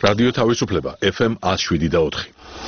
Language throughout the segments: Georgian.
რადიო თავისუფლება FM 107.4.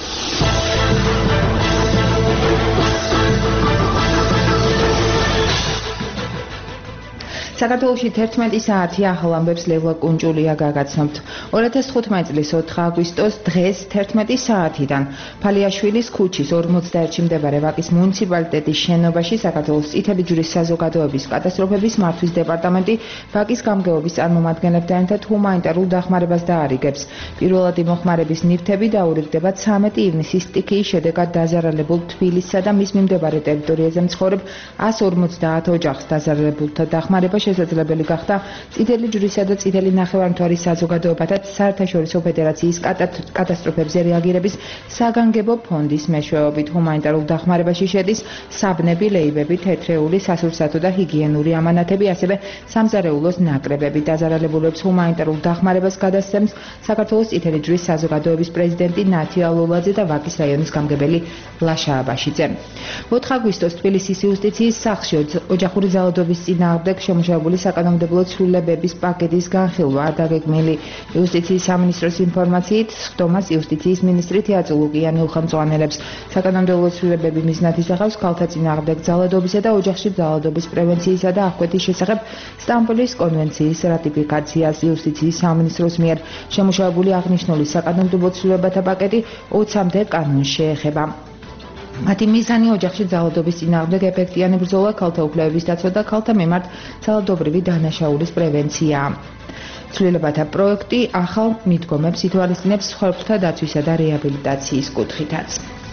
საქართველოში 11 საათი ახალ ამბებს ლევლა კუნჭულია გაგაცნობთ. 2015 წლის 4 აგვისტოს დღეს 11 საათიდან ფალიაშვილის ქუჩის 41-ში მდებარე ვაკის მუნიციპალიტეტის შენობაში საქართველოს წითელი ჯვრის საზოგადოების კატასტროფების მართვის დეპარტამენტი ვაკის გამგეობის წარმომადგენლებთან ერთად ჰუმანიტარულ დახმარებას დაარიგებს. პირველადი მოხმარების ნივთები დაურიგდება 13 ივნისის სტიქიის შედეგად დაზარალებულ თბილისსა და მის მიმდებარე ტერიტორიაზე მცხოვრებ 150 ოჯახს დაზარალებულთა დახმარება შესაძლებელი გახდა წითელი ჯვრისა და წითელი ნახევარმთვარის საზოგადოებათა საერთაშორისო ფედერაციის კატასტროფებზე რეაგირების საგანგებო ფონდის მეშვეობით. ჰუმანიტარულ დახმარებაში შედის საბნები, ლეიბები, თეთრეული, სასურსათო და ჰიგიენური ამანათები, ასევე სამზარეულოს ნაკრებები. დაზარალებულებს ჰუმანიტარულ დახმარებას გადასცემს საქართველოს წითელი ჯვრის საზოგადოების პრეზიდენტი ნათია ლოლაძე და ვაკის რაიონის გამგებელი ლაშა აბაშიძე. 4 აგვისტოს თბილისის იუსტიციის სახლში ოჯახური ძალადობის წინააღმდეგ შემუშავებული საკანონმდებლო ცვლილებების პაკეტის განხილვა არ დაგეგმილი. იუსტიციის სამინისტროს ინფორმაციით, სხდომას იუსტიციის მინისტრი თეატრო ლუკიანი უხელმძღვანელებს. საკანონმდებლო ცვლილებები მიზნად ისახავს ქალთა წინააღმდეგ ძალადობისა და ოჯახში ძალადობის პრევენციისა და აღკვეთის შესახებ სტამბოლის კონვენციის რატიფიკაციას. იუსტიციის სამინისტროს მიერ შემუშავებული აღნიშნული საკანონმდებლო ცვლილებათა პაკეტი 20-მდე კანონს შეეხება. მათი მიზანი ოჯახში ძალადობის წინააღმდეგ ეფექტიანი ბრძოლა, ქალთა უფლებების დაცვა და ქალთა მიმართ ძალადობრივი დანაშაულის პრევენციაა. ცვლილებათა პროექტი ახალ მიდგომებს ითვალისწინებს მსხვერპლთა დაცვისა და რეაბილიტაციის კუთხითაც.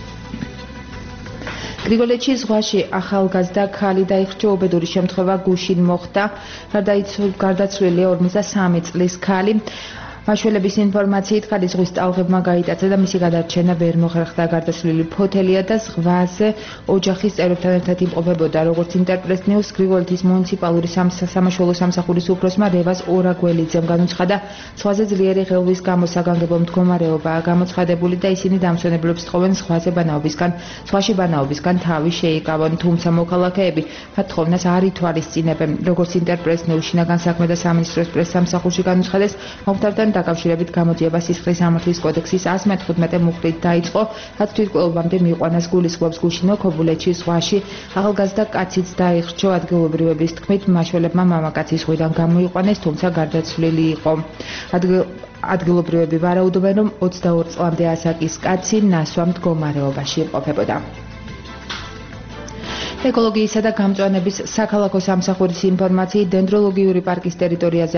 გრიგოლეთში ზღვაში ახალგაზრდა ქალი დაიხრჩა, უბედური შემთხვევა გუშინ მოხდა. გარდაცვლილია 53 წლის ქალი. მაშველების ინფორმაციით ქალი ზღვის ტალღებმა გაიტაცა და მისი გადარჩენა ვერ მოხერხდა. გარდაცვლილი ფოთელია და ზღვაზე ოჯახის წევრებთან ერთად იმყოფებოდა. როგორც ინტერპრეს ნიუს, გრიგოლეთის მუნიციპალური სამაშველო სამსახურის უფროსმა რევას ორაგველიძემ განუცხადა, ზღვაზე ძლიერი ღელვის გამო საგანგებო მდგომარეობაა გამოცხადებული და ისინი დამსვენებლებს თხოვენ ზღვაში ბანაობისგან თავი შეიკავონ, თუმცა მოქალაქეები მათ თხოვნას არ ითვალისწინებენ. როგორც ინტერპრეს ნიუს შინაგან საქმეთა სამინისტროს პრესსამსახურში განუცხადეს, მომხდართან დაკავშირებით გამოძიება სისხლის სამართლის კოდექსის 115 მუხლით დაიწყო, რაც თვითმკვლელობამდე მიიყვანას გულისხმობს. გუშინო ქობულეთში ზღვაში ახალგაზრდა კაციც დაიხრჩო. ადგილობრივების თქმით, მაშველებმა მამაკაცი ზღვიდან გამოიყვანეს, თუმცა გარდაცვლილი იყო. ადგილობრივები ვარაუდობენ, რომ 22 წლამდე ასაკის კაცი ნასვა მდგომარეობაში იმყოფებოდა. ეკოლოგიისა და გამწვანების საქალაქო სამსახურის ინფორმაციით, დენდროლოგიური პარკის ტერიტორიაზე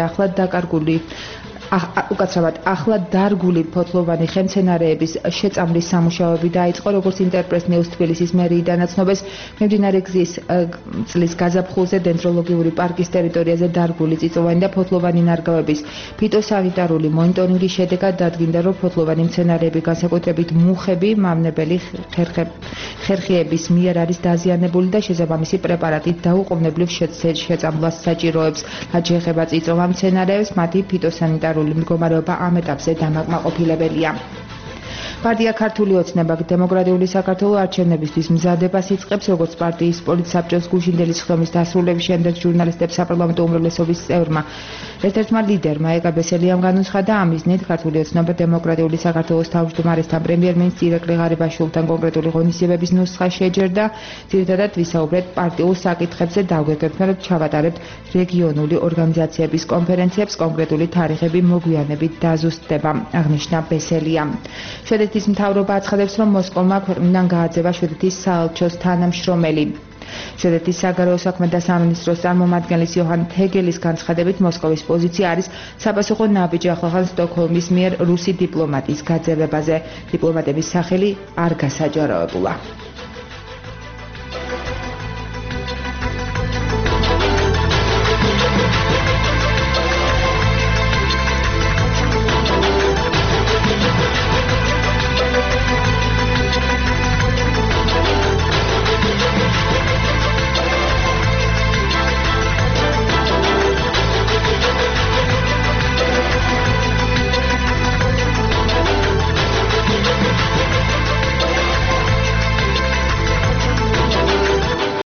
ახლად დარგული ფოთლოვანი ხემცენარეების შეწამლის სამუშაოები დაიწყო. როგორც ინტერპრეს ნიუს თბილისის მერიიდან აცნობეს, მიმდინარე გზის წლის გაზაფხულზე დენდროლოგიური პარკის ტერიტორიაზე დარგული წიწვოვანი და ფოთლოვანი ნარგავების ფიტოსანიტარული მონიტორინგის შედეგად დადგინდა, რომ ფოთლოვანი მცენარეები, განსაკუთრებით მუხები, მავნებელი ხერხიების მიერ არის დაზიანებული და შესაბამისი პრეპარატით დაუყოვნებლივ შეწამლას საჭიროებს. რაც შეეხება წიწვოვან მცენარეებს, მათი ფიტოსანიტარული მდგომარეობა ამ ეტაპზე დამაკმაყოფილებელია. პარტია ქართული ოცნება დემოკრატიული საქართველოს არჩევნებისთვის მზადებას იწყებს. როგორც პარტიის პოლიტსაბჭოს გუშინდელი სხდომის დასრულების შემდეგ ჟურნალისტებს საპარლამენტო უმრავლესობის წევრმა ერთ-ერთმა ლიდერმა ეკა ბესელიამ განუცხადა, ამ მიზნით ქართული ოცნება დემოკრატიული საქართველოს თავმჯდომარესთან პრემიერ-მინისტრ ირაკლი ღარიბაშვილთან კონკრეტული ღონისძიების ნუსხა შეჯერდა. ძირითადად ვისაუბრეთ პარტიულ საკითხებზე, დაგვეკეთებთ ჩავატარებთ რეგიონული ორგანიზაციების კონფერენციებს, კონკრეტული თარიღები მოგვიანებით დაზუსტდება, აღნიშნა ბესელიამ. შვედეთის მთავრობა აცხადებს, რომ მოსკოვმა ქვეყნიდან გააძევა შვედეთის საელჩოს თანამშრომელი. შვედეთის საგარეო საქმეთა სამინისტროს წარმომადგენლის იოჰან თეგელის განცხადებით, მოსკოვის პოზიცია არის საპასუხო ნაბიჯი ახლახან სტოკჰოლმის მიერ რუსი დიპლომატის გაძევებაზე. დიპლომატების სახელი არ გასაჯაროებულა.